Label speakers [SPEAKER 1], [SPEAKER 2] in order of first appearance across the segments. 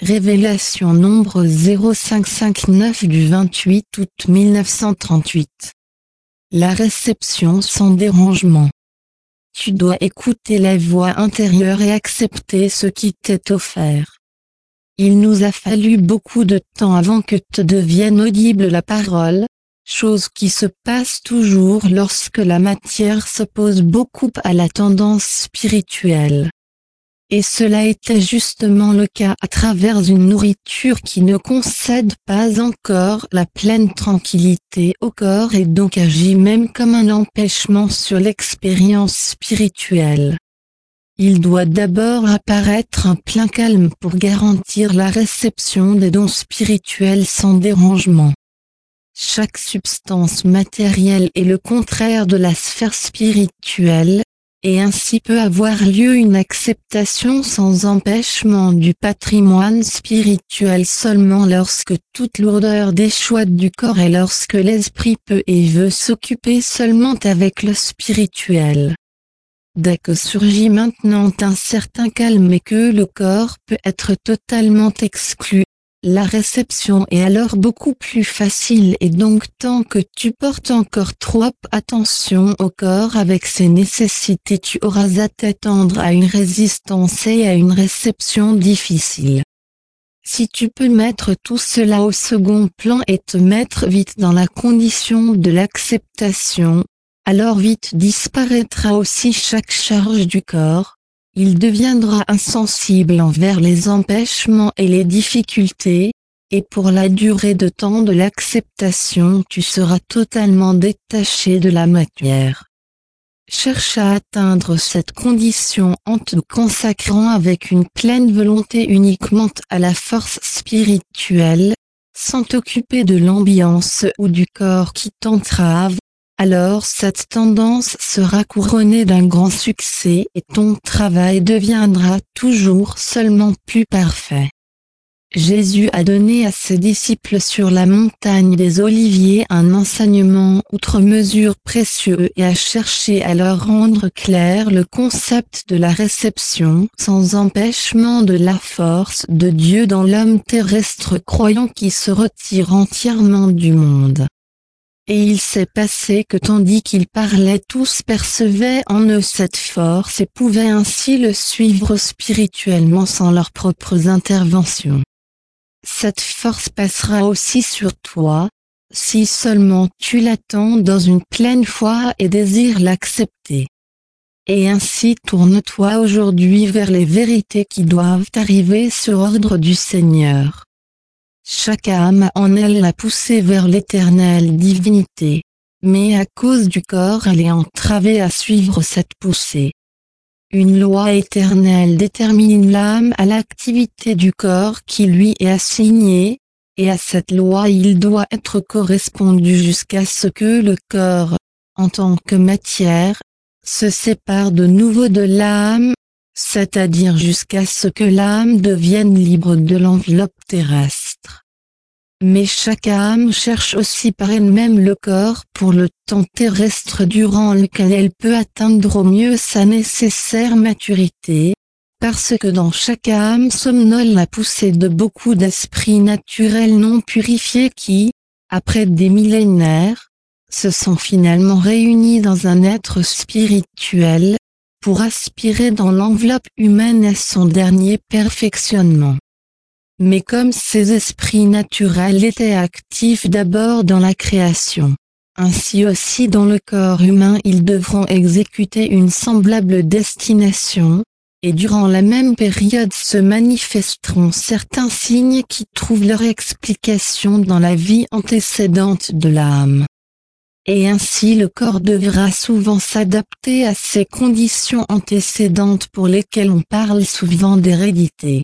[SPEAKER 1] Révélation nombre 0559 du 28 août 1938. La réception sans dérangement. Tu dois écouter la voix intérieure et accepter ce qui t'est offert. Il nous a fallu beaucoup de temps avant que te devienne audible la parole, chose qui se passe toujours lorsque la matière s'oppose beaucoup à la tendance spirituelle. Et cela était justement le cas à travers une nourriture qui ne concède pas encore la pleine tranquillité au corps et donc agit même comme un empêchement sur l'expérience spirituelle. Il doit d'abord apparaître un plein calme pour garantir la réception des dons spirituels sans dérangement. Chaque substance matérielle est le contraire de la sphère spirituelle, et ainsi peut avoir lieu une acceptation sans empêchement du patrimoine spirituel seulement lorsque toute lourdeur déchoite du corps et lorsque l'esprit peut et veut s'occuper seulement avec le spirituel. Dès que surgit maintenant un certain calme et que le corps peut être totalement exclu, la réception est alors beaucoup plus facile et donc tant que tu portes encore trop attention au corps avec ses nécessités tu auras à t'attendre à une résistance et à une réception difficile. Si tu peux mettre tout cela au second plan et te mettre vite dans la condition de l'acceptation, alors vite disparaîtra aussi chaque charge du corps. Il deviendra insensible envers les empêchements et les difficultés, et pour la durée de temps de l'acceptation tu seras totalement détaché de la matière. Cherche à atteindre cette condition en te consacrant avec une pleine volonté uniquement à la force spirituelle, sans t'occuper de l'ambiance ou du corps qui t'entrave. Alors cette tendance sera couronnée d'un grand succès et ton travail deviendra toujours seulement plus parfait. Jésus a donné à ses disciples sur la montagne des Oliviers un enseignement outre mesure précieux et a cherché à leur rendre clair le concept de la réception sans empêchement de la force de Dieu dans l'homme terrestre croyant qui se retire entièrement du monde. Et il s'est passé que tandis qu'ils parlaient tous percevaient en eux cette force et pouvaient ainsi le suivre spirituellement sans leurs propres interventions. Cette force passera aussi sur toi, si seulement tu l'attends dans une pleine foi et désires l'accepter. Et ainsi tourne-toi aujourd'hui vers les vérités qui doivent arriver sur ordre du Seigneur. Chaque âme en elle l'a poussée vers l'éternelle divinité, mais à cause du corps elle est entravée à suivre cette poussée. Une loi éternelle détermine l'âme à l'activité du corps qui lui est assignée, et à cette loi il doit être correspondu jusqu'à ce que le corps, en tant que matière, se sépare de nouveau de l'âme, c'est-à-dire jusqu'à ce que l'âme devienne libre de l'enveloppe terrestre. Mais chaque âme cherche aussi par elle-même le corps pour le temps terrestre durant lequel elle peut atteindre au mieux sa nécessaire maturité, parce que dans chaque âme somnole la poussée de beaucoup d'esprits naturels non purifiés qui, après des millénaires, se sont finalement réunis dans un être spirituel, pour aspirer dans l'enveloppe humaine à son dernier perfectionnement. Mais comme ces esprits naturels étaient actifs d'abord dans la création, ainsi aussi dans le corps humain ils devront exécuter une semblable destination, et durant la même période se manifesteront certains signes qui trouvent leur explication dans la vie antécédente de l'âme. Et ainsi le corps devra souvent s'adapter à ces conditions antécédentes pour lesquelles on parle souvent d'hérédité.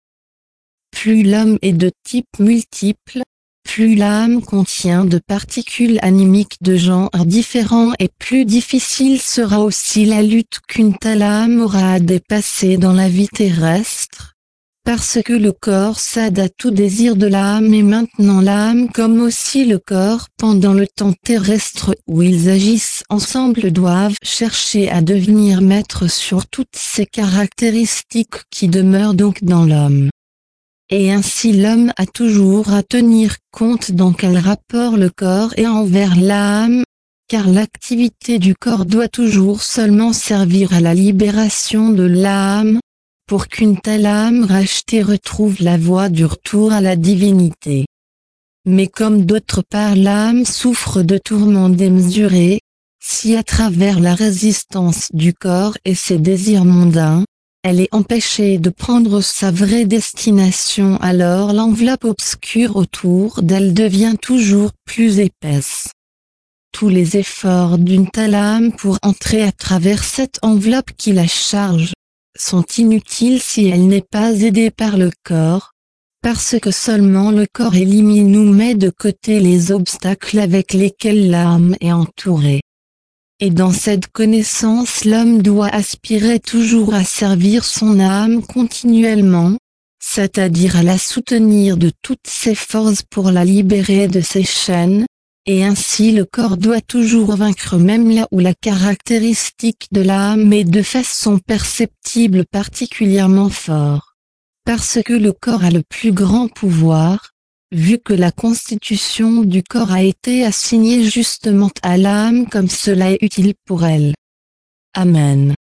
[SPEAKER 1] Plus l'homme est de type multiple, plus l'âme contient de particules animiques de genres différents et plus difficile sera aussi la lutte qu'une telle âme aura à dépasser dans la vie terrestre. Parce que le corps cède à tout désir de l'âme et maintenant l'âme comme aussi le corps pendant le temps terrestre où ils agissent ensemble doivent chercher à devenir maîtres sur toutes ces caractéristiques qui demeurent donc dans l'homme. et ainsi l'homme a toujours à tenir compte dans quel rapport le corps est envers l'âme, car l'activité du corps doit toujours seulement servir à la libération de l'âme, pour qu'une telle âme rachetée retrouve la voie du retour à la divinité. Mais comme d'autre part l'âme souffre de tourments démesurés, si à travers la résistance du corps et ses désirs mondains, elle est empêchée de prendre sa vraie destination, alors l'enveloppe obscure autour d'elle devient toujours plus épaisse. Tous les efforts d'une telle âme pour entrer à travers cette enveloppe qui la charge, sont inutiles si elle n'est pas aidée par le corps, parce que seulement le corps élimine ou met de côté les obstacles avec lesquels l'âme est entourée. Et dans cette connaissance l'homme doit aspirer toujours à servir son âme continuellement, c'est-à-dire à la soutenir de toutes ses forces pour la libérer de ses chaînes, et ainsi le corps doit toujours vaincre même là où la caractéristique de l'âme est de façon perceptible particulièrement fort. Parce que le corps a le plus grand pouvoir, vu que la constitution du corps a été assignée justement à l'âme comme cela est utile pour elle. Amen.